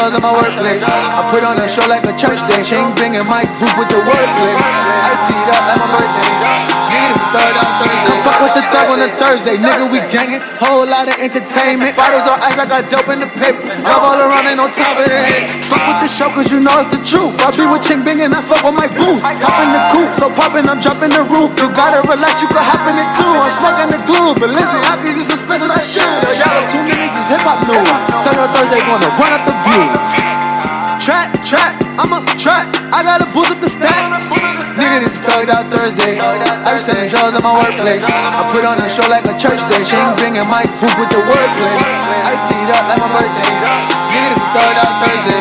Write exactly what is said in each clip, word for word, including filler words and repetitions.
drugs in my workplace. I put on a show like a church day. Chain banging Mike Booth with the wordplay. I teed up like my birthday. Niggas thug on Thursday. Come fuck with the thug on a Thursday. Nigga, we gangin'. Whole lot of entertainment. Bottles on ice like I dope in the paper. Love all around, ain't on top of it. Fuck with the show cause you know it's the truth. I be with Ching Bing and I fuck with my booth. Hop in the coupe, so poppin', I'm jumping the roof. You gotta relax, you can hop in it too. I'm smoking the glue, but listen, I can just dispense that shit. Shallow two minutes is hip hop news. Thug on Thursday gonna run up the views. Trap, trap, I'm a trap. I gotta boost up the stacks. Nigga, this is thugged out Thursday. I be selling drugs at my workplace. I put on a show like a church day. Chain banging Mike Booth with the wordplay. I teed up like my birthday. Nigga, this is thugged out Thursday.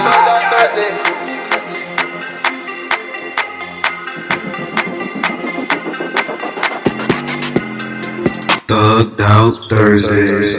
Thugged Out Thursdays.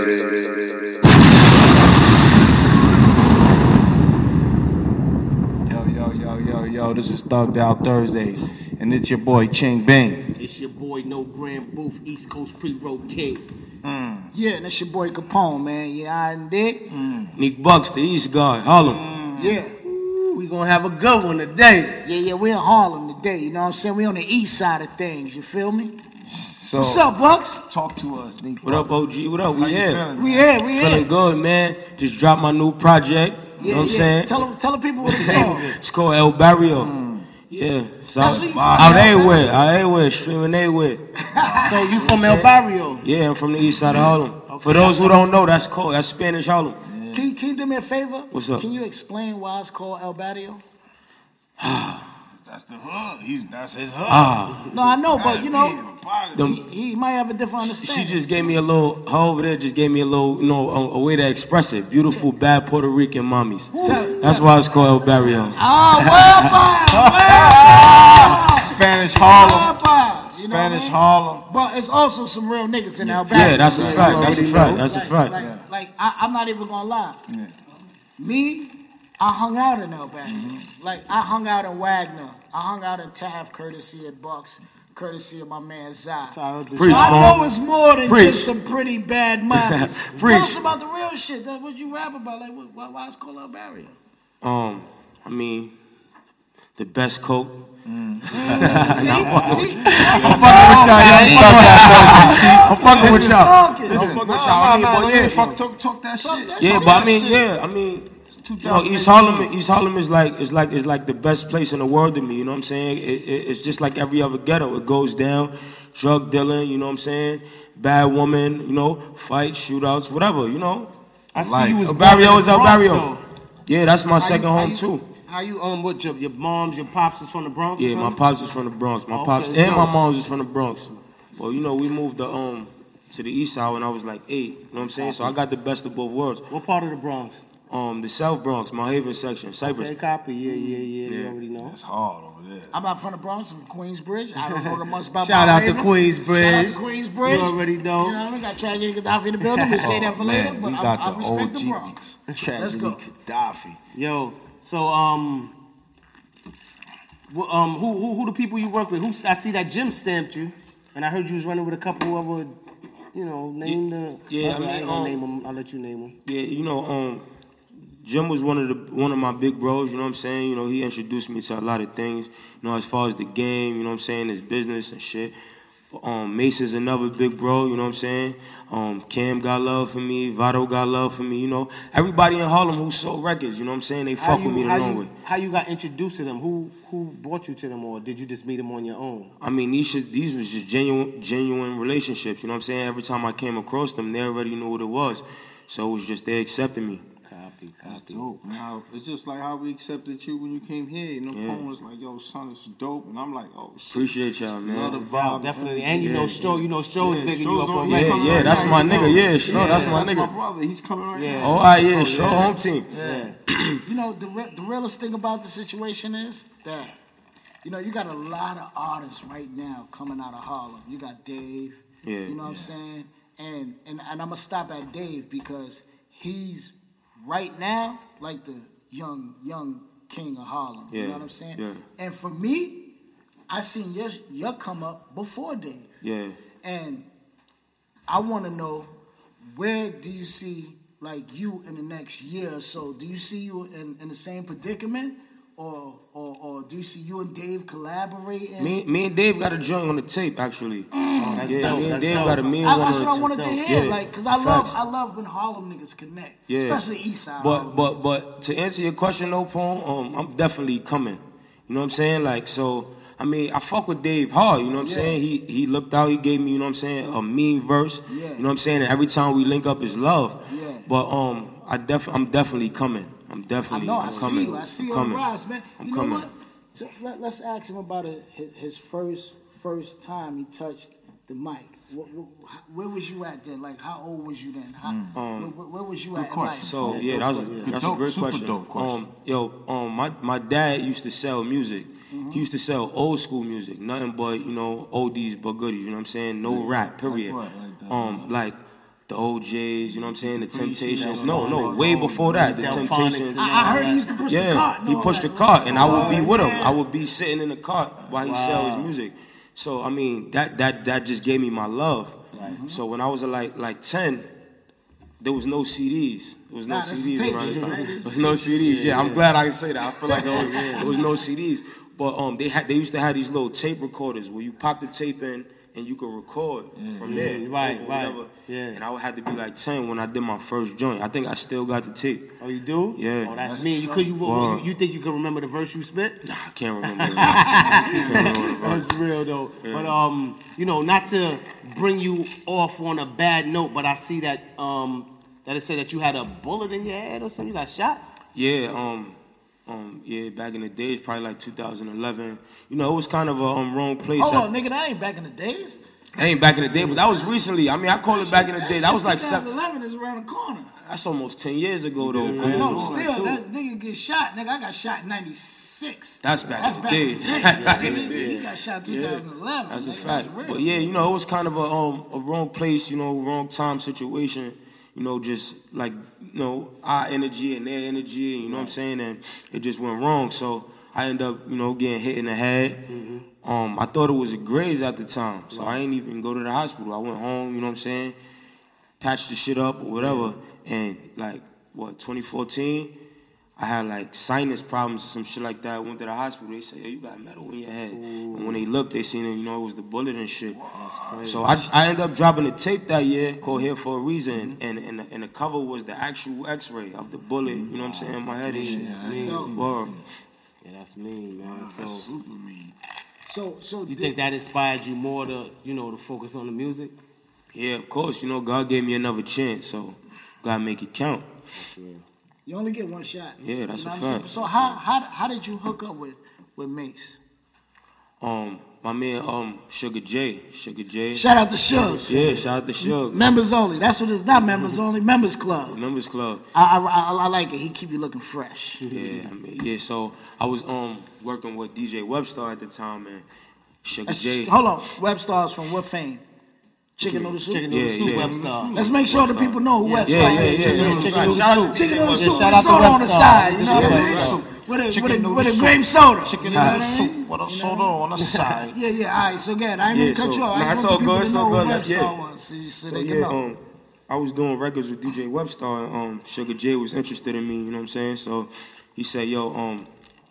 Yo, yo, yo, yo, yo, this is Thugged Out Thursdays, and it's your boy Ching Bing. It's your boy No Grand Booth, East Coast Pre-Roll King. Mm. Yeah, and that's your boy Capone, man. You know I dig? Mm. Nick Bucks, the East Guard, Harlem. Mm. Yeah. Ooh, we gonna have a good one today. Yeah, yeah, we're in Harlem today, you know what I'm saying? We on the east side of things, you feel me? So, what's up, Bucks? Talk to us, Nick. What up, O G? What up? We here. We here, we here. Feeling good, man. Just dropped my new project. Yeah, you know what I'm yeah. saying? Tell them, tell the people what it's called. It's called El Barrio. Mm. Yeah. So That's out, out, out everywhere. Out everywhere. Streaming everywhere. So you from El Barrio? Yeah, I'm from the east side of Harlem. Okay. For those who don't know, that's called, that's Spanish Harlem. Yeah. Can, can you do me a favor? What's up? Can you explain why it's called El Barrio? That's the hood. He's that's his hood. Ah. No, I know, but you know, Them, he, he might have a different understanding. She just gave me a little, her over there just gave me a little, you know, a, a way to express it. Beautiful, bad Puerto Rican mommies. Tell, That's why it's called El Barrio. Ah, well, Spanish Harlem. well, you know Spanish I mean? Harlem. But it's also some real niggas in El Barrio. Yeah, that's a fact. That's a fact. That's a fact. Like, like, like I, I'm not even gonna lie. Yeah. Me, I hung out in El Barrio. Mm-hmm. Like I hung out in Wagner. I hung out in Taft, courtesy of Bucks, courtesy of my man Zai. So Preach, I know it's more than Preach. just some pretty bad mommies. Preach. Tell us about the real shit. That's what you rap about. Like, what, why, why it's called El Barrio? Um, I mean, the best coke. Mm. see, see, I'm fucking with y'all. I'm fucking with y'all. I'm fucking with y'all. I mean, but yeah, fuck talk, talk that shit. Yeah, but I mean, yeah, I mean. You know, East Harlem, East Harlem is like is like is like the best place in the world to me. You know what I'm saying? It, it, it's just like every other ghetto. It goes down, drug dealing. You know what I'm saying? Bad woman. You know, fights, shootouts, whatever. You know. I see you was El Barrio is El Bronx, Barrio. though. Yeah, that's my How second you, home you, too. How you um what your your moms, your pops is from the Bronx? Yeah, my pops is from the Bronx. My Oh, pops okay, and dope. my mom's is from the Bronx. Well, you know, we moved to um to the East Side when I was like eight. You know what I'm saying? So I got the best of both worlds. What part of the Bronx? Um, the South Bronx, Mount Haven section, Cypress. Okay, copy. Yeah, yeah, yeah. Yeah. You already know. It's hard over there. I'm not from the Bronx, I'm from Queensbridge. I don't know that much about Shout Mount out to Haven. Queensbridge. Shout out to Queensbridge. You already know. You know what I mean? Got tragedy Gaddafi in the building. We'll say that for Oh, later, man, but we I, got I the respect O the G. Bronx. Let's Tragedy go. Gaddafi. Yo, so um, wh- um, who who who the people you work with? Who I see that Jim stamped you, and I heard you was running with a couple other, you know, name the. Yeah, I other- mean, ain't gonna um, name them. I'll let you name them. Yeah, you know, um, Jim was one of the one of my big bros. You know what I'm saying? You know, he introduced me to a lot of things. You know, as far as the game, you know what I'm saying, his business and shit. Um, Mace is another big bro. You know what I'm saying? Um, Cam got love for me. Vado got love for me. You know, everybody in Harlem who sold records. You know what I'm saying? They How fuck with you- me the how long you- way. How you got introduced to them? Who who brought you to them, or did you just meet them on your own? I mean, these shit, these was just genuine, genuine relationships. You know what I'm saying? Every time I came across them, they already knew what it was. So it was just they accepted me. Copy, That's copy. dope, man. How, it's just like how we accepted you when you came here. You know, Yeah. Pone was like, yo, son, it's dope. And I'm like, oh, shit. Appreciate y'all, man. Another Wow, vibe. definitely. And you Yeah, know, Stro, you know, Stro is Yeah, bigging Stro's you up on- already. Yeah, coming yeah, right that's now. my He's nigga. on. Yeah, sure, that's my That's my nigga. brother. He's coming right Yeah. now. Oh, all right, yeah, Oh, sure, yeah. home team. Yeah. You know, the re- the realest thing about the situation is that, you know, you got a lot of artists right now coming out of Harlem. You got Dave. Yeah, You know what I'm saying? And and and I'm gonna stop at Dave because he's right now like the young young king of Harlem. You Yeah, know what I'm saying? yeah. And for me, I seen your your come up before Dave. Yeah. And I want to know, where do you see like you in the next year or so? Do you see you in, in the same predicament, or, or or do you see you and Dave collaborating? Me, me and Dave got a joint on the tape actually. Oh, that's yeah, dope. me and That's Dave dope. got a million I, on that's the what I tape. wanted to hear, Yeah, like, cause I facts. love I love when Harlem niggas connect, Yeah. especially East Side. But Harlem but niggas. but to answer your question though, Paul, um, I'm definitely coming. You know what I'm saying? Like so. I mean, I fuck with Dave hard, you know what I'm Yeah. saying? He he looked out, he gave me, you know what I'm saying, a mean verse. Yeah. You know what I'm saying? And every time we link up is love. Yeah. But um I def I'm definitely coming. I'm I definitely know, I'm I see coming. you. I see I'm you on the coming. rise, man. I'm you coming. know what? So, let, let's ask him about it, his, his first first time he touched the mic. What, what, where was you at then? Like, how old was you then? How, Um, where, where was you good at in question. life? So Yeah, yeah, dope that was question. that's Dope, a great super question. dope question. Um, yo, um, my my dad used to sell music. Mm-hmm. He used to sell old school music, nothing but you know oldies but goodies. You know what I'm saying? No rap, period. right, like that, um, like the O J's. You know what I'm saying? The Appreciate Temptations. that No, no, song. way before that. The Delphonics Temptations. and I, I heard he used to push the Yeah, cart. and he all pushed the that. cart, and I would be Oh, with him. yeah. I would be sitting in the cart while he sell his music. So I mean, that that that just gave me my love. So when I was uh, like like ten, there was no C Ds. There was no Nah, that's C Ds tapes, around this time. right? There was no C Ds. Yeah, I'm glad I can say that. I feel like I was, there was no C Ds. But um, they had they used to have these little tape recorders where you pop the tape in and you could record from there. Yeah, right, or right. whatever. Yeah. And I had to be like ten when I did my first joint. I think I still got the tape. Oh, you do? Yeah. Oh, that's me. You, cause you, Wow. you, you think you can remember the verse you spit? Nah, I can't remember. I can't remember the verse. That's real though. But um, you know, not to bring you off on a bad note, but I see that um, that it said that you had a bullet in your head or something. You got shot. Yeah, um, um, yeah, back in the days, probably like two thousand eleven. You know, it was kind of a um, wrong place. Hold at- on, nigga, that ain't back in the days. That ain't back in the day, but that was recently. I mean, I call it back in the day. That was like seven. twenty eleven is around the corner. That's almost ten years ago, though. No, still, that nigga get shot. Nigga, I got shot in ninety-six. That's back That's in the back days. in the days. That's back in the Nigga, days. He got shot Yeah, twenty eleven. That's a nigga, fact. real. But yeah, you know, it was kind of a um a wrong place, you know, wrong time situation. You know, just like you know our energy and their energy, you know what I'm saying, and it just went wrong. So I ended up, you know, getting hit in the head. Um, I thought it was a graze at the time, so I ain't even go to the hospital. I went home, you know what I'm saying, patched the shit up or whatever, and like what twenty fourteen. I had like sinus problems or some shit like that. I went to the hospital. They said, "Yo, you got metal in your head." And when they looked, they seen it. You know, it was the bullet and shit. So I, I ended up dropping a tape that year called "Here for a Reason," and and the, and the cover was the actual X-ray of the bullet. You know what I'm saying? In my head and shit. That's mean. Word. Yeah, that's mean, man. So Super mean. So, so you did- think that inspired you more to, you know, to focus on the music? Yeah, of course. You know, God gave me another chance, so gotta make it count. you only get one shot? Yeah, that's You know a what I'm saying? fact. So how how how did you hook up with with Mace? Um, my man, um, Sugar J, Sugar J. Shout out to Suge. Yeah, shout out to Suge. Members only. That's what it's not. Members only. Members club. Members Club. I, I, I, I like it. He keep you looking fresh. Yeah, I mean, yeah. So I was um working with D J Webstar at the time, and Sugar That's- J. Hold on. Web stars from what fame? Chicken Noodle Soup. Chicken noodle Yeah, soup, yeah. Web Star. Let's make sure the people know who Web Yeah, Star yeah, is. yeah. Chicken yeah. noodle Shout soup. out- Chicken noodle Yeah, soup shout with out to soda Web on the Star. side. You know what I Yeah, mean? right. With a, Chicken with a, noodle with a soup. grape soda. Chicken you know what noodle I soup mean? with a soda on the side. Yeah, yeah. All right. So again, I ain't Yeah, mean to cut so- you off. nah, I it's just all want the people good, to it's know all who good, Web yeah. Star was, so, you- so So they can yeah, know. um, I was doing records with D J Webstar, and um, Sugar J was interested in me. You know what I'm saying? So he said, "Yo, um,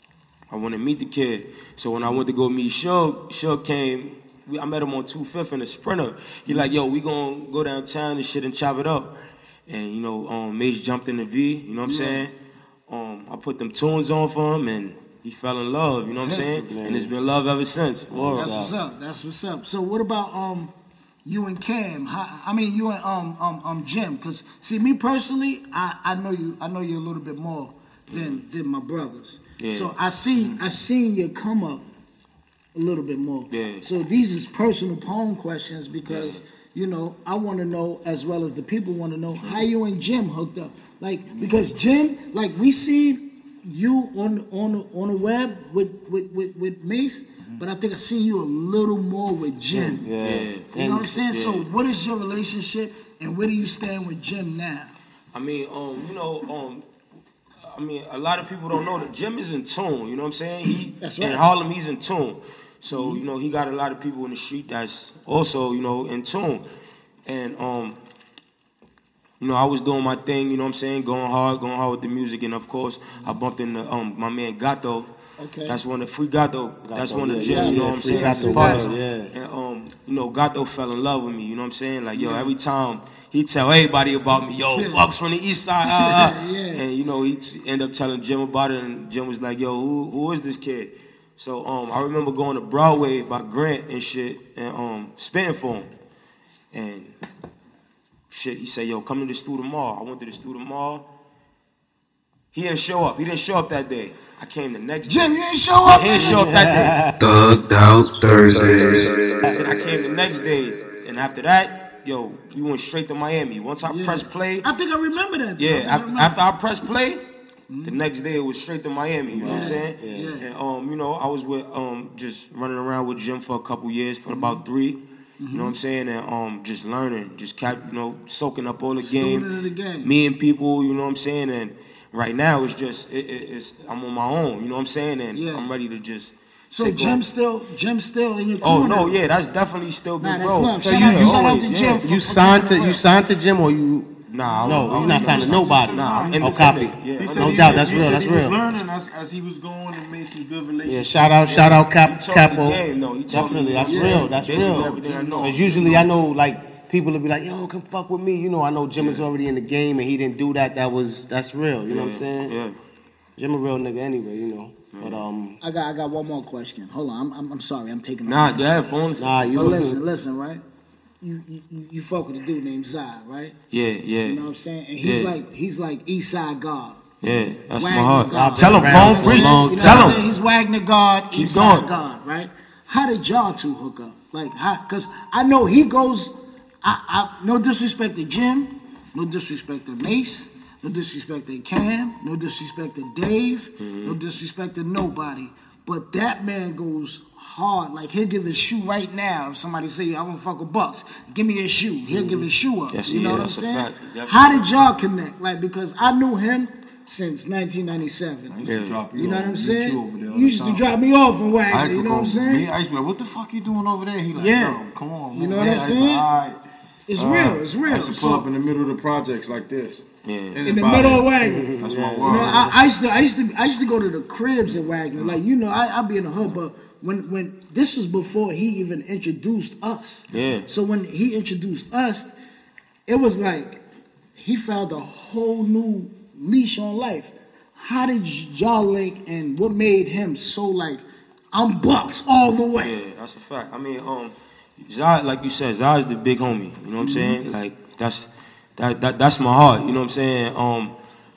I want to meet the kid." So when I went to go meet Suge, Suge came. We, I met him on two fifth in the Sprinter. He like, "Yo, we gonna go downtown and shit and chop it up." And you know, um, Mace jumped in the V. You know what I'm saying? Um, I put them tunes on for him, and he fell in love. You know what I'm saying? And it's been love ever since. Word. That's what's up. That's what's up. So what about um you and Cam? How, I mean you and um um um Jim? Because see me personally, I, I know you. I know you a little bit more than than my brothers. Yeah. So I seen I seen you come up a little bit more. Yeah. So these is personal poem questions because you know I want to know as well as the people want to know how you and Jim hooked up. Like because Jim, like we seen you on on the, on the web with with with, with Mace. But I think I seen you a little more with Jim. Yeah. You know what I'm saying? So Yeah. what is your relationship and where do you stand with Jim now? I mean, um, you know, um, I mean, a lot of people don't know that Jim is in tune. You know what I'm saying? He That's right. in Harlem, he's in tune. So you know, he got a lot of people in the street that's also you know in tune. And um, you know, I was doing my thing, you know what I'm saying, going hard, going hard with the music, and of course, I bumped into um my man Gato. Okay. That's one of the Free Gato. That's one of the yeah, gym, yeah, you know yeah, what I'm Free saying? That's his Gato, partner. yeah. And um, you know, Gato fell in love with me, you know what I'm saying? Like, yo, every time he tell everybody about me, yo, Bucks from the East Side, uh, uh. Yeah. And you know, he end up telling Jim about it, and Jim was like, yo, who who is this kid? So um, I remember going to Broadway by Grant and shit, and um, spitting for him, and shit, he said, yo, come to the Stu tomorrow. I went to the Stu tomorrow. He didn't show up. He didn't show up that day. I came the next Jim, day. you ain't show up. He didn't show up that day. Thugged Out Thursdays. And I came the next day, and after that, yo, we went straight to Miami. Once I Yeah. pressed play, I think I remember that. yeah, I after, remember. after I pressed play, the next day it was straight to Miami. You know what I'm saying? Yeah. And um, you know, I was with um, just running around with Jim for a couple years, for about three. You know what I'm saying? And um, just learning, just kept, you know, soaking up all the game, Student of the game. meeting people. You know what I'm saying? And right now it's just it, it, it's I'm on my own. You know what I'm saying? And Yeah. I'm ready to just. So take Jim off. still, Jim still in your Oh corner. no, yeah, that's definitely still Nah, big that's bro. love. So Shout you out- shout out always, to yeah. Jim for- You for signed keeping to it you real. signed to Jim or you? Nah, I No, was- I you're was not signed to nobody. Nah, I'm No copy. independent. Yeah, He I'm said No he- doubt, that's he real, said that's he was real. learning as, as he was going and made some good relationships. Yeah, shout out, shout out, Cap, He taught me Capo. the game, though. He taught Definitely, me- that's yeah, real. That's basically real. everything I know. Because usually I know like people will be like, yo, come fuck with me. You know, I know Jim is already in the game and he didn't do that. That was that's real. You know what I'm saying? Yeah. Jim a real nigga anyway. You know. But um, I got, I got one more question. Hold on, I'm, I'm, I'm sorry, I'm taking. Nah, over. yeah, phones. nah, you But was listen, listen, right? You, you, you, you fuck with a dude named Zai, right? Yeah, yeah, You know what I'm saying? And he's Yeah. like, he's like East Side God. yeah. That's my Wagner heart. God. Tell him, Around Pone, for a preach. long You know Tell what I'm him. saying? He's Wagner God, Keep East Side going. God, right? How did y'all two hook up? Like, how? Because I know he goes. I, I no disrespect to Jim, no disrespect to Mace, no disrespect to Cam, no disrespect to Dave, Mm-hmm. no disrespect to nobody. But that man goes hard. Like he'll give his shoe right now. If somebody say, "I want to fuck with Bucks," give me his shoe. He'll give his shoe up. Yes, you know yeah, what I'm that's a saying? fact. Definitely. How did y'all connect? Like because I knew him since nineteen ninety-seven. I used to Yeah. drop you You know off, what I'm meet saying? You, over there all You used the to time. drop me off in I Wagner, used you to know go- what I'm saying? Me, I used to be like, what the fuck you doing over there? He like, Yeah. yo, come on. You move know what there. I'm I used saying? to, all right. It's Uh, real, it's real. I used to pull So- up in the middle of the projects like this. Yeah. In the middle of Wagner. That's my You word. know, I, I used to, I used to, I used to go to the cribs at Wagner. Like you know, I, I'd be in the hood, but when, when this was before he even introduced us. Yeah. So when he introduced us, it was like he found a whole new leash on life. How did y'all link, and what made him so like, I'm Bucks all the way? Yeah, that's a fact. I mean, um, Zai, like you said, Zai's the big homie. You know what I'm saying? Like that's that, that that's my heart. You know what I'm saying? Um,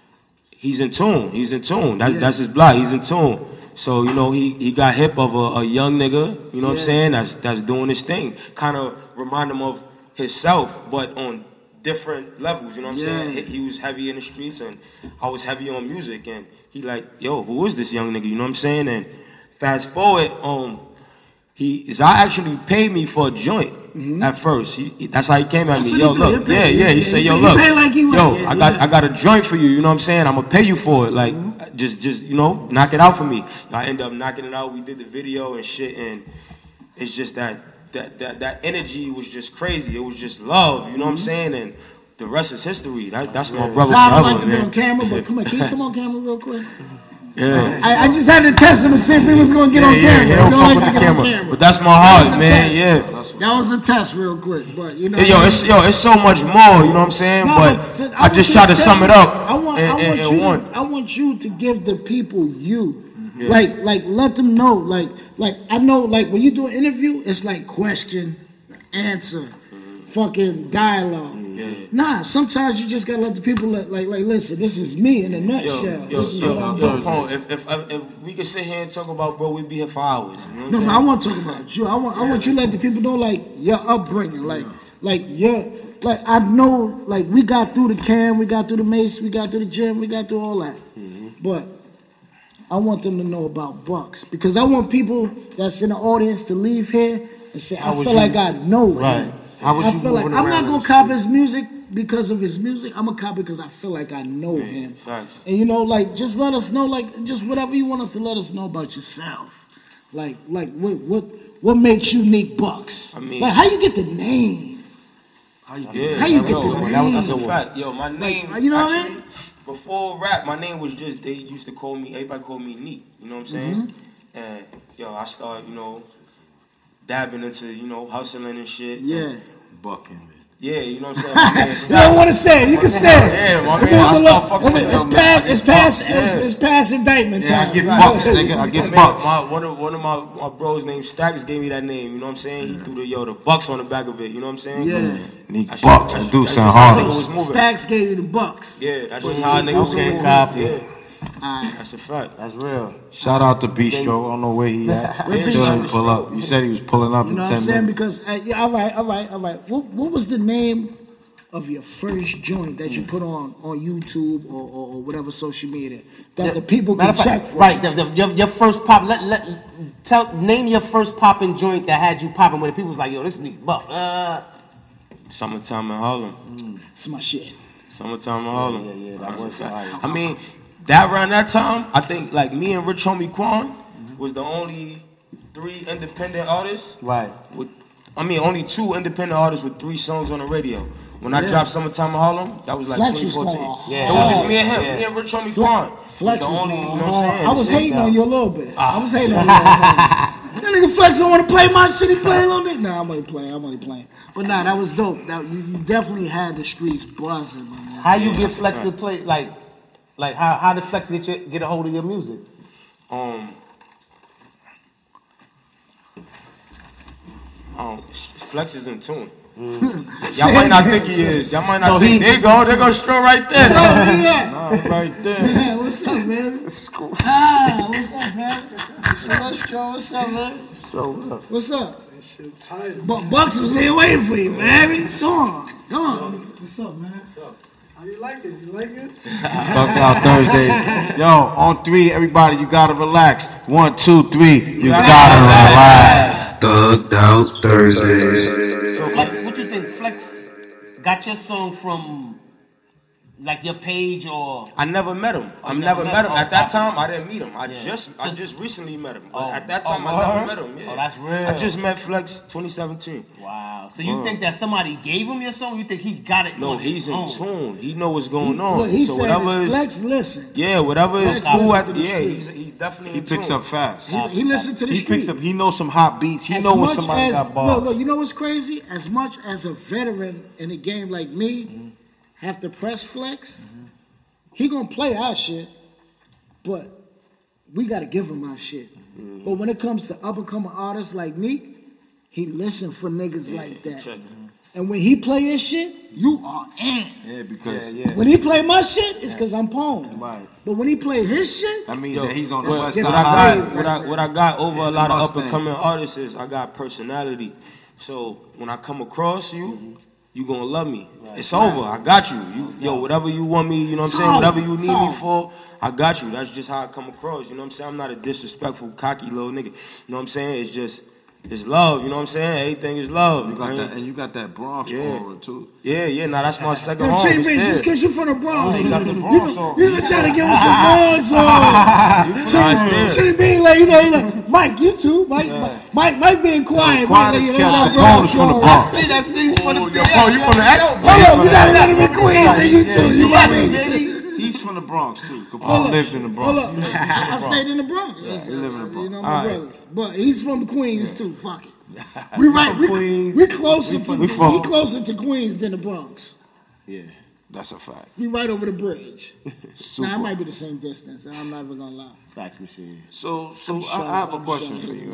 he's in tune. He's in tune. That's Yeah. that's his block. He's in tune. So you know he, he got hip of a, a young nigga. You know what I'm Yeah. saying? That's that's doing his thing. Kind of remind him of himself, but on different levels. You know what I'm saying? Yeah. He, he was heavy in the streets, and I was heavy on music. And he like, yo, who is this young nigga? You know what I'm saying? And fast forward, um. He Zai actually paid me for a joint at first. He, he- that's how he came at Mm-hmm. That's me. what Yo, he look, did. He yeah, paid- yeah. He he- said, he yo, paid- look, he paid like he was- yo, yeah, I got, yeah. I got a joint for you. You know what I'm saying? I'm gonna pay you for it. Like, Mm-hmm. just, just, you know, knock it out for me. I end up knocking it out. We did the video and shit, and it's just that, that, that, that energy was just crazy. It was just love. You know what I'm saying? And the rest is history. That, that's my brother Zai don't forever, like to be man. on camera, but come on, can you come on camera real quick? Yeah. I, I just had to test him to see if he was gonna get Yeah, on yeah, camera. he He don't don't fuck like with to the get on camera. camera. But that's my That heart, was a man. test. Yeah. That was the test, real quick. But you know, Hey, yo, it's yo, it's so much more. You know what I'm saying? No, but but I, want just you try to tell sum me- it up. I want, in, I in- want in you one. to, I want you to give the people you, Yeah. like, like let them know, like, like I know, like when you do an interview, it's like question, answer, fucking dialogue. Yeah. Nah, sometimes you just gotta let the people let, like, like listen. This is me in a Yo, nutshell. yo, this is yo, what I'm yo, doing. Paul, if, if, if, if we could sit here and talk about bro, we'd be here for hours. You know what No, I'm but I saying? want to talk about you. I want, I want you to let the people know, like, your upbringing, like, like your, like I know, like we got through the Cam, we got through the Mace, we got through the gym, we got through all that. But I want them to know about Bucks because I want people that's in the audience to leave here and say, How I was feel you- like I know Right. him. How was I you feel like moving I'm around not in gonna the cop his music because of his music. I'm gonna cop it because I feel like I know him. facts. And you know, like just let us know, like just whatever you want us to let us know about yourself. Like, like what what what makes you Nick Bucks? I mean- like how you get the name? How you, Yeah, How you yo, get the that was name? that's a fact. Yo, my name. Like, you know what I actually, mean? Before rap, my name was just they used to call me. Everybody called me Neek. You know what I'm saying? Mm-hmm. And yo, I started, you know, dabbing into, you know, hustling and shit. Yeah. And, bucking, man. yeah, you know what I'm saying. My man You Stacks- don't want to say it. You can say it. Yeah, my It man, was I a start lot- fucking with It's them, past. man. It's past. Yeah. It's, it's past indictment Yeah, I time. get Right. bucks, nigga. I get Man, bucks. my, one of one of my, my bros named Stacks gave me that name. You know what I'm saying? He threw the yo the bucks on the back of it. You know what I'm saying? Yeah. Nick That's Bucks. just- I do that's sound just how hard. nigga was moving. Stacks gave you the bucks. Yeah, that's just how niggas was Okay, moving. copy. Yeah, Alright. that's a fact. That's real. Shout out to Bistro. I don't know where he at. Where Still Bistro? didn't pull up. You said he was pulling up You in know what ten I'm saying? minutes. Because uh, yeah, all right, all right, all right. What what was the name of your first joint that you put on on YouTube or, or, or whatever social media that the people Matter can of check fact, for? right? The, the, your, your first pop. Let let tell name your first popping joint that had you popping where the people was like, yo, this nigga buff. Uh, Summertime in Harlem. It's my shit. Summertime in Harlem. yeah, yeah, that That's a was fact. fire. I mean, that around that time, I think like me and Rich Homie Quan was the only three independent artists. right. With, I mean, only two independent artists with three songs on the radio. When I Yeah. dropped Summertime in Harlem, that was like Flex was twenty fourteen. going It was just me and him, Yeah. me and Rich Homie Fle- Quan. Flex the was only, going you know what I'm hard. saying? I was Sit hating down. on you a little bit. I was hating on you. That nigga Flex don't want to play my shit. He playing a little bit. Nah, I'm only playing. I'm only playing. But nah, that was dope. That you, you definitely had the streets buzzing, man. How you get Flex to play? Like, like how how did Flex get you, get a hold of your music? Um, um, Flex is in tune. Y'all might not think he is. Y'all might not So think. he- There you go. There go Stro right there. Yeah. Right there. Yeah, what's up, man? Ah, what's up, man? What's up, Stro? What's up, man? What's up? Shit tight. Bu- Bucks was here waiting for you, baby. Come on, come on. What's up, man? How you like it? You like it? Thugged Out Thursdays. Yo, on three, everybody, you gotta relax. One, two, three, you gotta relax. Thugged Out Thursdays. So Flex, what you think? Flex got your song from like your page or? I never met him. I you never never met met him. him? At that Oh, time, I didn't meet him. I Yeah. just, I So- just recently met him. But Oh. at that Oh, time, I word? never met him. Yeah. Oh, that's real. I just met Flex twenty seventeen. Wow. So you Word. think that somebody gave him your song? You think he got it? No, on he's his in own? tune. He know what's going He, on. look, he so said whatever that is, Flex listen. yeah, whatever is Flex cool listen at to the, the yeah, street. he's, he's definitely He in picks tune. up fast. He, he listened to the He street. picks up, he knows some hot beats. He As knows when much somebody as, got bars. Look, look, you know what's crazy? As much as a veteran in a game like me have to press Flex, he gonna play our shit, but we gotta give him our shit. But when it comes to up and coming artists like Neek, he listen for niggas like that. Check. And when he play his shit, you are in. Yeah, because When he play my shit, it's cause I'm pwned. Right. But when he play his shit, that means Yo, that he's on the what, west Give what him side. I got, Right, what I, right, what I got over a lot of up Mustang. and coming artists is I got personality. So when I come across you, you gonna love me. It's over. I got you. You, yo, whatever you want me, you know what I'm saying. Solid, Whatever you need me solid. for, I got you. That's just how I come across. You know what I'm saying. I'm not a disrespectful, cocky little nigga. You know what I'm saying. It's just, it's love. You know what I'm saying. Everything is love. You got I ain't- that, and you got that Bronx Yeah. aura too. Yeah, yeah. Now that's my second yo, home. J It's B, there. just cause you from the Bronx, he you, got the you, Bronx on. you gonna try to give us some Bronx on. Nah, it's there. J B, like, you know, he like, Mike, you too. Mike, Mike, Mike being quiet. Quiet Mike, as like, kept. you know, Capone is from the on. Bronx. See that city for the Oh, yo, Paul, you from the X? Hold up, you gotta let him in Queens, and you too. You got me. He's from the Bronx too. Hold Capone up, lives in the Bronx. hold up. I, I stayed in the Bronx. he live in the You Bronx. know, my All right. brothers. But he's from Queens too. Fuck it. We right. We, Queens. we closer to we from- we closer to Queens than the Bronx. Yeah, that's a fact. We right over the bridge. Super. Now it might be the same distance. I'm not even gonna lie. Facts machine. So, so I'm I, sorry, I have a I'm question sorry. for you,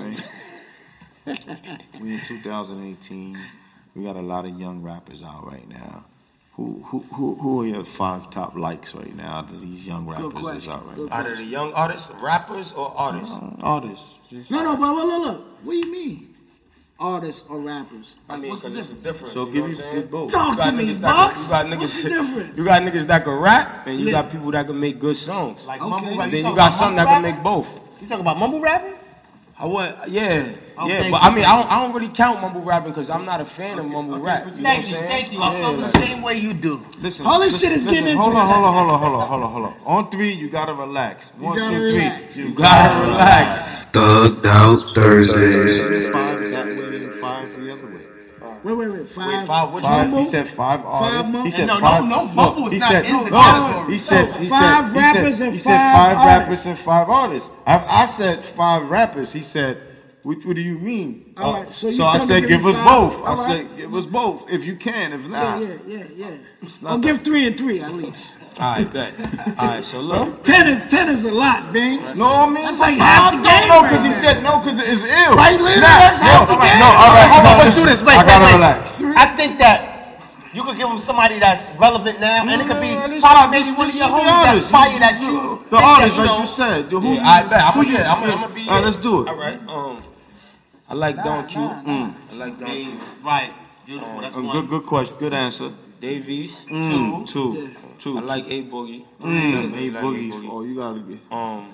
right? We in two thousand eighteen. We got a lot of young rappers out right now. Who, who, who, who are your five top likes right now out of these young rappers that's question. out right Good now? Out of the young artists, rappers or artists? Uh, artists. Just- No, no, but look, look, look. What do you mean? Artists or rappers? I mean, What's the because it's a difference? difference. So you give know you what I'm saying? get both. Talk You got to me, niggas that Bucks. can- You got niggas. What's the difference? You got niggas that can rap, and you Yeah. got people that can make good songs. Like Okay. mumble rap. And then you talking got about some mumble that can rapping? make both. You talking about mumble rapping? I would, yeah, Oh, yeah, thank but you. I mean, I don't, I don't really count mumble rapping because I'm not a fan of mumble rap. You know Thank what you, I'm saying? thank you. I Yeah, feel the like- same way you do. Listen, All this listen, shit is listen, getting hold on, interesting. hold on, hold on, hold on, hold on, hold on. On three, you gotta relax. One, gotta two, three. relax. You gotta relax. Thugged Out Thursdays. Five that way and five the other way. Wait, wait, wait. Five. Wait, five. What Five, Mumble? he said five artists. Five Mumble? He said No, no, five. no, Mumble is he not said, in the no, category. He said, So he five said, rappers he said, and he said five five artists. rappers and five artists. I, I said five rappers. He said, what, what do you mean? All Uh, right, so you so I tell me said, give give me us five. both. I All said, right. give us both if you can. If not, Yeah, yeah, yeah, yeah. not I'll that- give three and three at least. All right, bet. All right, so look. Ten is ten is a lot, Bing. no, I mean, That's like half the no, game no, right because he there. said no, because it's ill. Right, leader? Nah, That's no, half the all right, game. no, all right, Hold on, no, let's do this. Wait, I wait, gotta wait. relax. I think that you could give him somebody that's relevant now, and it could be No, no, no, probably this- maybe one of this your is the homies that's artist. fire that you The think that, artist, you like know. you said. The who, Yeah, I bet. I'm who gonna you- yeah, I'm gonna I'm gonna be. All right, let's do it. All right. Um, I like Don Q. Mm. I like Don Q. Right, beautiful. That's Uh, one. Good, good question. Good answer. Dave East. Mm, two, two. I like A Boogie. Mm, Definitely eight like boogies. A Oh, you gotta get. Um.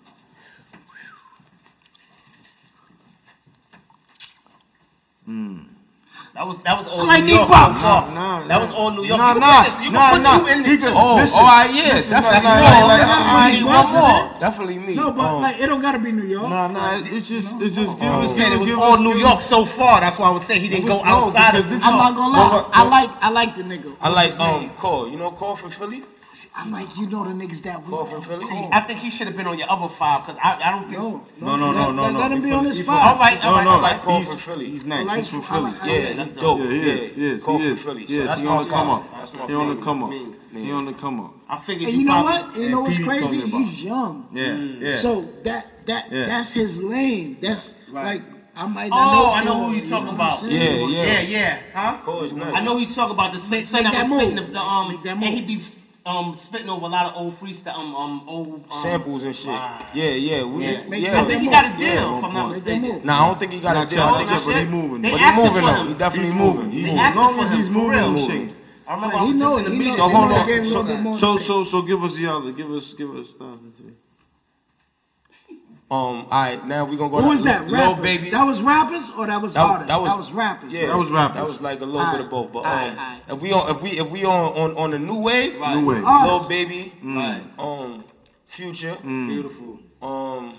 That was that was all I like New York. Nick Bucks. so far. Nah, That was all New York. Nah, you can nah, put, this, you can nah, put nah. you in He there could- too. Oh, Listen, all right, yeah, listen, definitely. nah, That's nah, all. like, I I- need I- one more. Definitely me. No, but um, like it don't gotta be New York. Nah, nah. It's just, it's just give I us. said it was give all us- New give York us- so far. That's why I was saying he didn't go No, outside of because New this- I'm York. not gonna lie. But- I but- like I like the nigga. I What's like his name? um Cole. You know Cole from Philly? I'm like, you know the niggas that we Cole from Philly. See, I think he should have been on your other five because I, I don't think. No, No, no, no, no, let, no. Let him He be on from- his he from- five. All right, all No, right, no, all like right. Cole he's, from Philly. He's nice. like- He's from I Philly. like- I Yeah, like- he's that's dope. Yeah, he Yeah, is. He is. Cole He from is. Philly. So Yes, that's he my on the come five. up. That's my He on the favorite. come up. That's He on the come up. I figured And you you know probably. what? And you know And what's P D told crazy? me about He's young. Yeah, yeah. So that that Yeah. that's his lane. That's Right. like I might Oh, not know. I know Cole, who you know talking what about. I'm saying? Yeah, Yeah, yeah, huh? Cole is nice. I know who you talk about. The same same Make that was that spitting move. the, the um, Make that and move. he be um spitting over a lot of old freestyle um um old um, Samples and shit. Wow. Yeah, yeah, we, Yeah. yeah. I think he got a deal, Yeah. if I'm not Make that mistaken. move. Nah, I don't think he got Not a deal. yet, I not think yet, he's but he shit. moving. They But he asking moving for though. him. He definitely He's moving. moving. He He's They moving. moving. asking As long for as him he's for moving, real. he's shaking. I remember Like, I he was know just in the he know meeting. he So hold know on. the game a little bit more. So, so, so, give us the other. Give us, give us the other three. Um, all right, now we gonna go. What to was that? Lil Rappers? Baby. That was rappers or that was That- artists? that was- rappers. Yeah, That was rappers. That was like a little bit of both. But um, Alright, alright. if we on, if we, if we on on, on the new wave, Right. New wave. Lil Artists. Baby, Right. um, Future, Beautiful. um,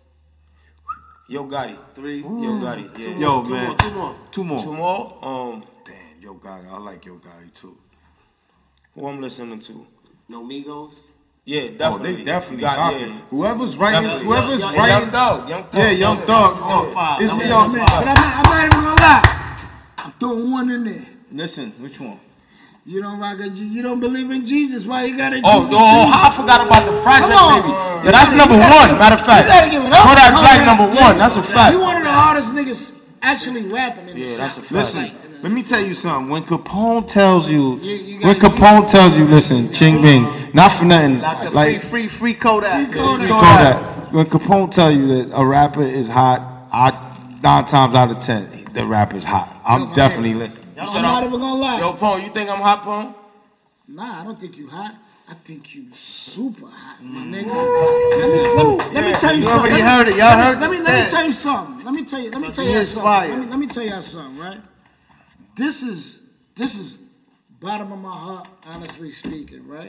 Yo Gotti, Three. Yo Gotti, yeah. Yo, Two man. more, two more. Two more. Two more. Um, Damn, Yo Gotti. I like Yo Gotti too. who I'm listening to? No Migos. Yeah, Oh, definitely. they definitely You got, popping. yeah. Whoever's writing, Definitely. whoever's Young- Yeah, Young writing. Thug, Young Thug. Yeah, Young Thug. Top five. It's That the was Young top But Thug. I'm not, I'm not even gonna lie. I'm throwing one in there. Listen, which one? You don't rock a G. You don't believe in Jesus. Why you gotta? Oh, Jesus oh, oh, I Jesus? forgot about the Project Come on. Baby. You Yeah, that's gotta- number you gotta one. give- Matter of fact, you gotta give it up. Kodak Come Black on, number man. one. That's a fact. You one of the hardest niggas actually rapping in the Yeah, that's a South. fact. Listen, let me tell you something. When Capone tells you, You- you when gotta Capone choose. tells you, listen, Ching Bing, not for nothing, Like the like free, free, free Kodak. Free Kodak. Kodak. When Capone tell you that a rapper is hot, I nine times out of ten, the rapper's hot. I'm Yo, definitely listening. I'm not even gonna lie. Yo, Pone, you think I'm hot, Pone? Nah, I don't think you hot. I think you super hot, my nigga. Let me, let me, let me tell you You something. already Let me- heard it. Y'all let me- heard Let me the let me stats. tell you something. Let me tell you. Let me Cause tell he you is something. fire. Let me, let me tell you something, right? This is this is bottom of my heart, honestly speaking, right?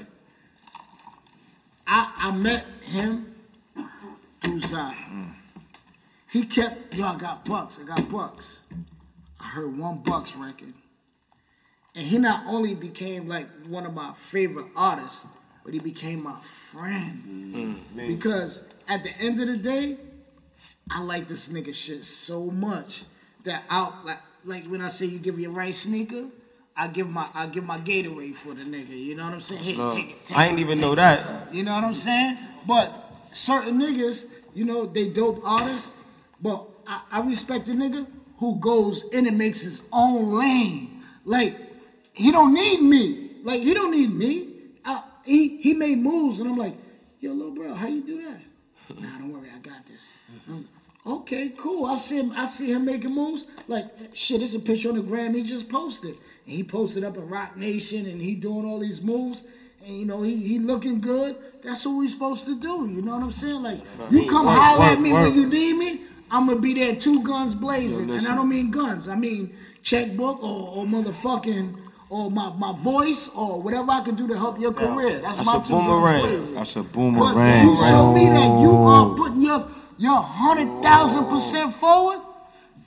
I I met him through Zion. He kept, yo, I got bucks, I got bucks. I heard one Bucks record. And he not only became like one of my favorite artists, but he became my friend. Because at the end of the day, I like this nigga shit so much that I like like when I say you give your right sneaker, I give my I give my Gatorade for the nigga. You know what I'm saying? Here, No, take it. Take I it, ain't even take know it. that. You know what I'm saying? But certain niggas, you know, they dope artists, but I, I respect the nigga who goes in and makes his own lane. Like, he don't need me. Like, he don't need me. I, he he made moves, and I'm like, yo, little bro, how you do that? Nah, don't worry, I got this. I'm, okay, cool. I see him. I see him making moves. Like, shit, it's a picture on the gram he just posted. And he posted up in Rock Nation, and he doing all these moves. And, you know, he, he looking good. That's what we supposed to do. You know what I'm saying? Like, you come Work, holler work, at me work. when you need me, I'm going to be there two guns blazing. Yo, and listen. I don't mean guns. I mean checkbook or, or motherfucking, or my, my voice or whatever I can do to help your career. That's, That's my a two boomerang. guns blazing. That's a But boomerang. you show me that you Oh. are putting your your hundred thousand percent forward.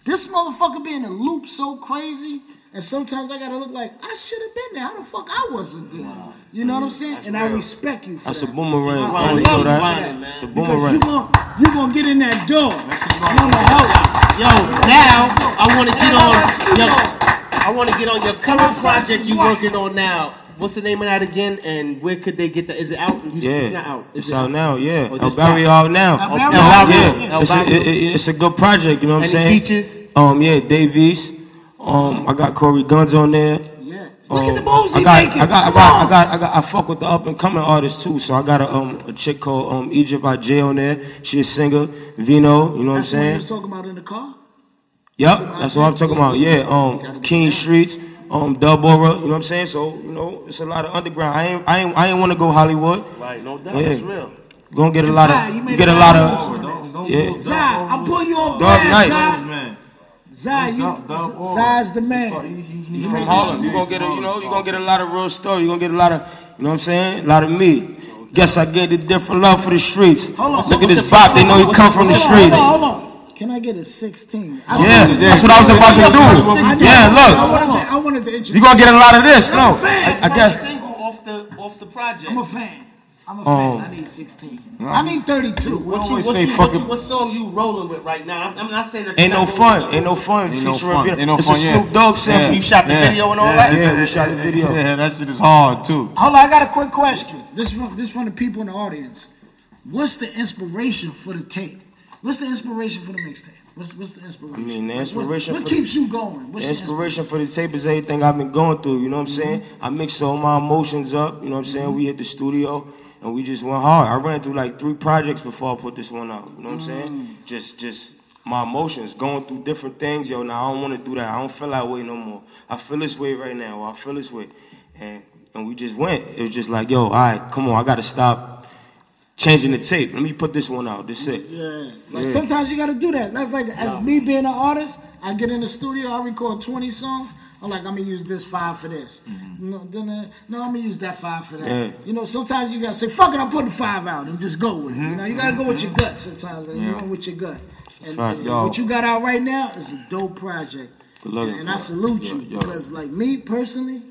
This motherfucker be in a loop so crazy, and sometimes I gotta look like I should have been there. How the fuck I wasn't there? You know what I'm saying? And I respect you for That's that. a boomerang. I, I I only love know you that. for that. It's a Because boomerang. you gon' you gonna get in that door. You gonna help. Yo, now I want to get on your, I want to get on your current project you working on now. What's the name of that again? And where could they get that? Is it out? You, Yeah, it's not out. Is it's it out now. Yeah, Oh, El just Barrio out. out now. El El Barrio. Barrio. Yeah, El it's a, Barrio. it, it, it's a good project. You know what I'm Any saying? features? Um, yeah, Davies. Um, I got Corey Guns on there. Yeah. Look at the Um, moves I he got, making. I got, I Come got, on. I got, I got, I fuck with the up and coming artists too. So I got a um a chick called um Egypt by Jay on there. She a singer. Vino, you know what I'm That's what you saying? was talking about in the car. Yep, that's what I'm talking about. Yeah, um, King Streets, um, Dub Aura, you know what I'm saying? So you know, it's a lot of underground. I ain't, I ain't, I ain't want to go Hollywood. Right, no doubt. Yeah. It's real. Gonna get a And lot Zai, of, you you made get a a lot lot of of, Don't, don't yeah. go- Zai, I'll pull you on Dog blast, nice. Zai. man. Zai, you, Dub- Dub Aura. Zai's the man. He- he- he You From made Harlem, you gonna get a, you know, you gonna get a lot of real story. You gonna get a lot of, you know what I'm saying? A lot of me. Guess I get a different love for the streets. Hold on. Look at this bop, they know he come from the Hold on, streets. hold on, hold on. Can I get a sixteen? I Yeah, see- that's what I was about to do. I know. Yeah, I look, wanted to, I wanted to introduce. you gonna get a lot of this. I'm No, a fan. I, I guess. First single off the off the project. I'm a fan. I'm a Um, fan. I need sixteen. I need thirty-two. What you, always what, say you, what, fucking- you, what song you rolling with right now? I'm, I'm not saying that. Ain't you're no not fun, rolling ain't no with fun. Ain't no Featuring fun. Vino. Ain't no It's fun, a yeah. Snoop Dogg sample. it. You shot the Yeah. video and all Yeah, that. Yeah, we shot the video. Yeah, that shit is hard too. Hold on, I got a quick question. This from this from the people in the audience. What's the inspiration for the tape? What's the inspiration for the mixtape? What's what's the inspiration? I mean, the Like, inspiration What, what for keeps you going? What's The your inspiration for the tape is everything I've been going through, you know what I'm saying? I mixed all my emotions up, you know what I'm saying? We hit the studio and we just went hard. I ran through like three projects before I put this one out, you know what I'm saying? Just just my emotions, going through different things, yo, now I don't want to do that. I don't feel that way no more. I feel this way right now, or I feel this way. And and we just went. It was just like, yo, all right, come on, I got to stop changing the tape. Let me put this one out, this it. Yeah. Like Yeah. sometimes you gotta do that. That's like as me being an artist, I get in the studio, I record twenty songs. I'm like, I'm gonna use this five for this. No, then uh, no, I'm gonna use that five for that. Yeah. You know, sometimes you gotta say, fuck it, I'm putting five out and just go with it. You know, you gotta go with your gut sometimes, and you Yeah. go with your gut. And, fact. and Yo. what you got out right now is a dope project. Good looking. And, and I salute Yo, you yo. because, like me personally,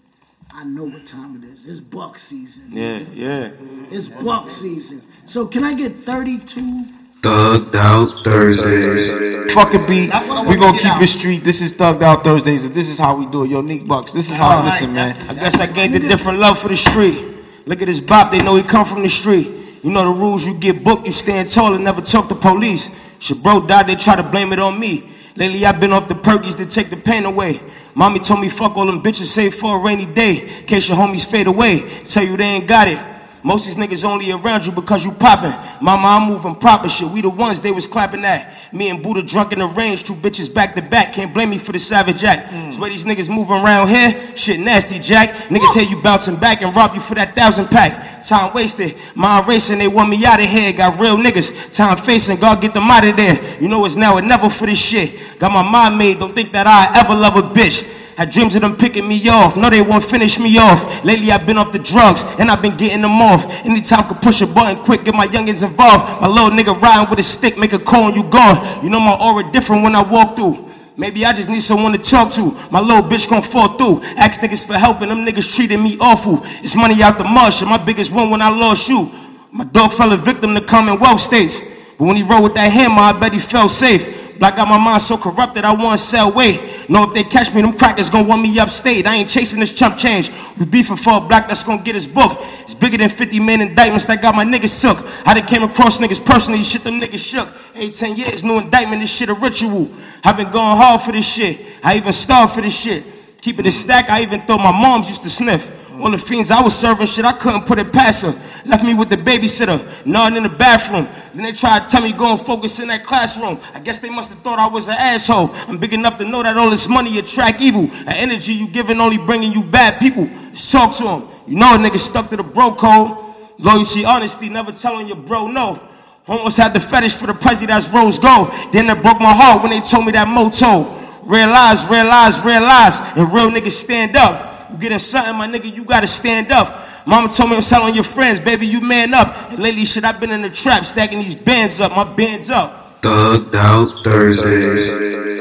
I know what time it is. It's buck season. Yeah, yeah. It's buck season. So can I get thirty-two? Thugged Out Thursdays. Fuck a beat. That's what I We wanna gonna get keep out. it street. This is Thugged Out Thursdays. This is how we do it. Yo, Nick Bucks. This is how. All right, Listen, man. that's it. I guess I gained a different love for the street. Look at this bop, they know he come from the street. You know the rules, you get booked, you stand tall and never talk to police. Your bro died, they try to blame it on me. Lately I've been off the perkies to take the pain away. Mommy told me fuck all them bitches, save for a rainy day. In case your homies fade away, tell you they ain't got it. Most of these niggas only around you because you poppin'. Mama, I'm moving proper shit. We the ones they was clapping at. Me and Buddha drunk in the range, two bitches back to back. Can't blame me for the savage act. It's where these niggas moving around here. Shit nasty, Jack. Niggas hear you bouncing back and rob you for that thousand pack. Time wasted. Mind racing, they want me out of here. Got real niggas. Time facing, God get them out of there. You know it's now or never for this shit. Got my mind made, don't think that I ever love a bitch. Had dreams of them picking me off. No, they won't finish me off. Lately, I've been off the drugs, and I've been getting them off. Anytime could push a button quick, get my youngins involved. My little nigga riding with a stick, make a call and you gone. You know my aura different when I walk through. Maybe I just need someone to talk to. My little bitch gon' fall through. Ask niggas for help, and them niggas treating me awful. It's money out the mud, shit. My biggest win when I lost you. My dog fell a victim to Commonwealth states. But when he rode with that hammer, I bet he felt safe. But I got my mind so corrupted, I want to sell weight. Know if they catch me, them crackers gon' want me upstate. I ain't chasing this chump change. We beefing for a block that's gon' get his book. It's bigger than fifty man indictments that got my niggas took. I done came across niggas personally, shit them niggas shook. Eight, ten years, no indictment, this shit a ritual. I been going hard for this shit. I even starved for this shit. Keep it a stack, I even thought my moms used to sniff. All the fiends I was serving shit, I couldn't put it past her. Left me with the babysitter, nodding in the bathroom. Then they tried to tell me go and focus in that classroom. I guess they must have thought I was an asshole. I'm big enough to know that all this money attract evil. That energy you giving only bringing you bad people. Just talk to them. You know a nigga stuck to the bro code. Loyalty, honesty, never telling your bro no. Almost had the fetish for the prezi that's rose gold. Then it broke my heart when they told me that motto. Realize, realize, realize, and real niggas stand up. You getting something, my nigga, you gotta stand up. Mama told me I'm selling your friends, baby, you man up. And lately, shit, I've been in the trap, stacking these bands up, my bands up. Thugged Out Thursdays.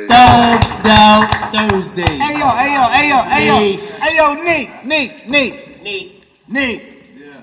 Thugged Out Thursday. Hey yo, hey yo, hey yo, hey yo, Neef. hey yo, Neek, Neek, Neek, Neek. Neek.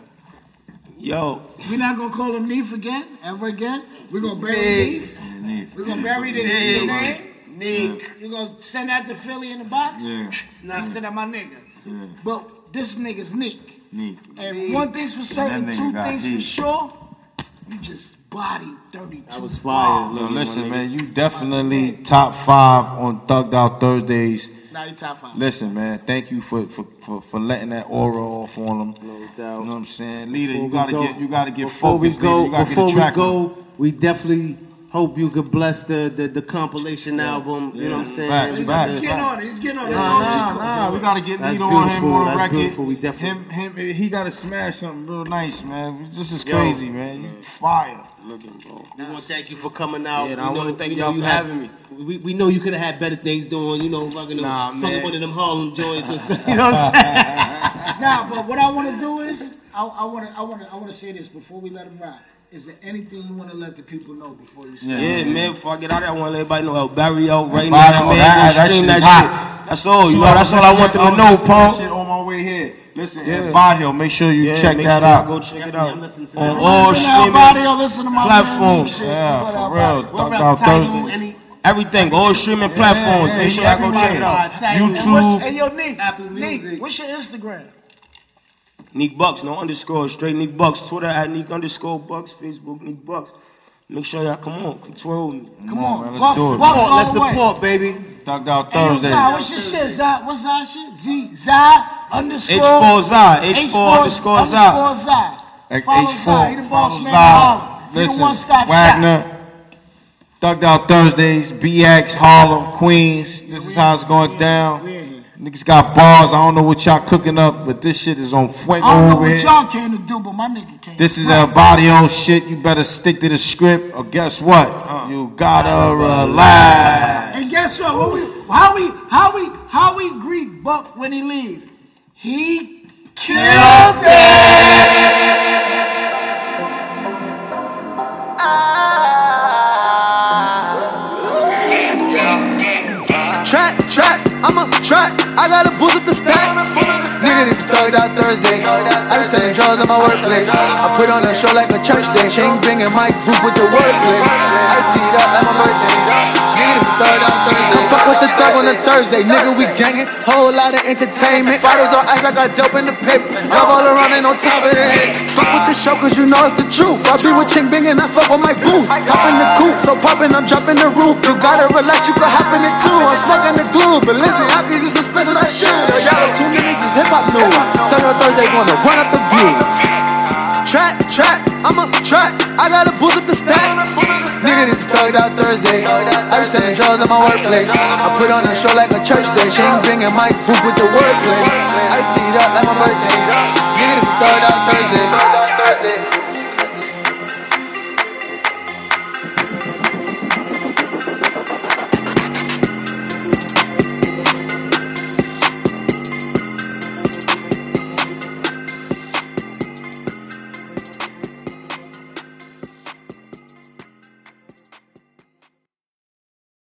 Yo, We're not gonna call him Neef again, ever again. We're gonna bury Neek. Neef. We're gonna bury the Neek. name. Neek. You're gonna send that to Philly in the box? Yeah. Instead of my nigga. Yeah. But this nigga's Neek. Neat. And one thing's for certain, That nigga two got things heat. for sure. You just bodied thirty-two. That was fire. Yo, listen, man, you definitely top five on Thugged Out Thursdays. Now you top five. Listen, man, thank you for for, for, for letting that aura off on them. No doubt. You know what I'm saying, leader? Before You gotta we go- get you gotta get before we focused. go, leader. You gotta before get we attractive. go, we definitely hope you could bless the the, the compilation album. You know what I'm saying? Facts, He's, facts. he's getting on it. He's getting on it. That's Nah, all nah, G nah, we gotta get That's Nito on him beautiful. on the That's record. beautiful. We definitely- him, him, he gotta smash something real nice, man. This is Yo. crazy, man. You fire. looking, bro. We want to thank you for coming out. Yeah, We I know- wanna thank we know y'all you for had- having me. We, we know you could have had better things doing, you know, fucking, Nah, fucking man. one of them Harlem joints or something. You know what I'm saying? Nah, but what I want to do is, I, I want to, I want to, I want to say this before we let him ride. Is there anything you want to let the people know before you say? Yeah, it? man, before I get out there, I want to let everybody know El Barrio right Barrio, now, man. that- Go that stream shit that is shit. hot. That's all, you So know, I that's was all I listening- want them I to was know, listening to that punk. shit on my way here. Listen, Yeah. yeah. Barrio, make sure you Yeah, check make that sure out. y'all go check it Definitely, out. I'm listening to On that. all Listen to El streaming Barrio, listen to my platforms. man, Nick shit. Yeah, Go to for El real. Barrio. What Thugged Out else, Tidal, Thursday. any Everything, all streaming platforms. yeah, Make sure yeah, y'all go check it out. Spotify, And what's, YouTube. hey, yo, Nick, Apple Music. Nick, what's your Instagram? Neek Bucks, no underscore, straight Neek Bucks. Twitter at Neek underscore Bucks. Facebook Neek Bucks. Make sure y'all come on, control me. Come on, on, man, let's Bucks, do it. Bucks Support, all let's the way. support, baby. Thugged Out Hey, yo, Thursday. Zai, what's your shit, Zai? What's Zai shit? Z, Zai, underscore. H four Zai, H four underscore Zai. Underscore Zai. H- Follow H4, Zai, he the boss follow man Zai. of Harlem. He the Listen, one-stop shop. Wagner, Thugged Out Thursdays, B X, Harlem, Queens. This is how it's going down. We in here. Niggas got bars. I don't know what y'all cooking up, but this shit is on fuego I don't know over what here. y'all came to do, but my nigga came. This is El Barrio shit. You better stick to the script, or guess what? You gotta relax. And guess what? What we, how we, how we, how we greet Buck when he leave? He killed it. Track, track, I'm a track. I gotta boost up the stacks. Nigga, this is Thugged Out Thursday. I be selling drugs at my workplace. I put on a show like a church day. Chain banging Mike Booth with the wordplay. I teed up like my birthday. Nigga, this is Thugged Out Thursday. Come fuck with the thug on a Thursday. Nigga, we gangin'. Whole lot of entertainment. Bottles on ice, I got dope in the paper. Love all around and on top of it. Fuck with the show, cause you know it's the truth. I be with Ching Bing and I fuck with my booth. Hop in the coupe, so poppin', I'm jumping the roof. You gotta relax, you can hop in it too. I'm smoking the glue, but listen, I can just expensive as shit. Shallow two minutes is hip hop news. Thugged Out Thursday gonna run up the views. Track, track, I'm a track. I gotta boost up the stacks. Nigga, this is Thugged Out Thursday. I be selling drugs at my workplace. I put on a show like a church day. Chain banging Mike Booth with the wordplay. I teed up like my